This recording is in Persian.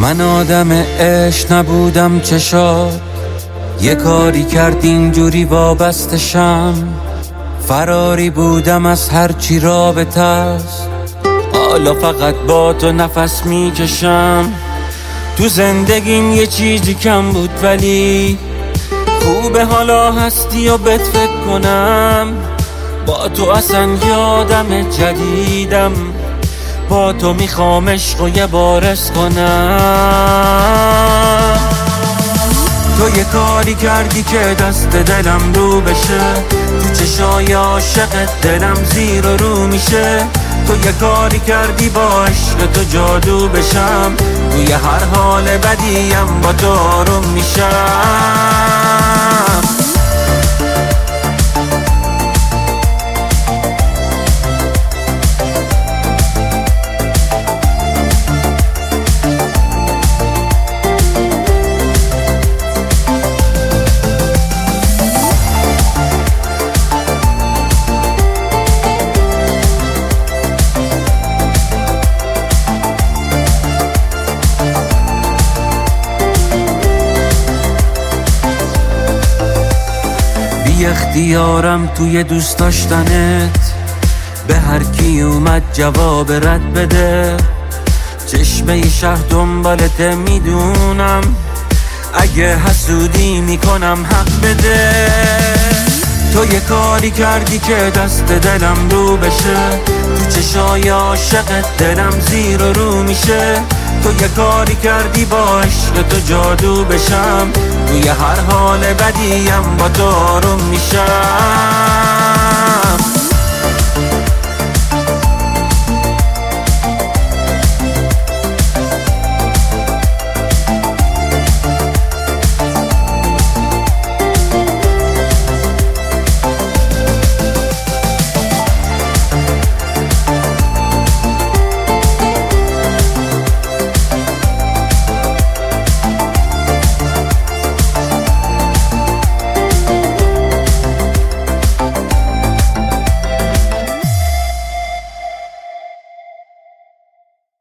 من آدم عشق نبودم چشات، یه کاری کرد اینجوری وابستشم. فراری بودم از هرچی رابطه است، حالا فقط با تو نفس میکشم. تو زندگیم یه چیزی کم بود ولی خوبه حالا هستی و بهت فکر کنم. با تو اصلا یادم جدیدم، با تو میخوام عشق و یه بارس کنم. تو یه کاری کردی که دست دلم رو بشه، تو چشای عاشقت دلم زیر و رو میشه. تو یه کاری کردی با عشق تو جادو بشم، توی هر حال بدیم با تو آروم میشم. بی اختیارم توی دوست داشتنت، به هر کی اومد جواب رد بده. چشمه شهر دنبالت میدونم، اگه حسودی میکنم حق بده. تو یه کاری کردی که دست دلم رو بشه، تو چشای عاشقت دلم زیر و رو میشه. تو یه کاری کردی با عشق تو جادو بشم، توی هر حال بدیم با تو آروم میشم.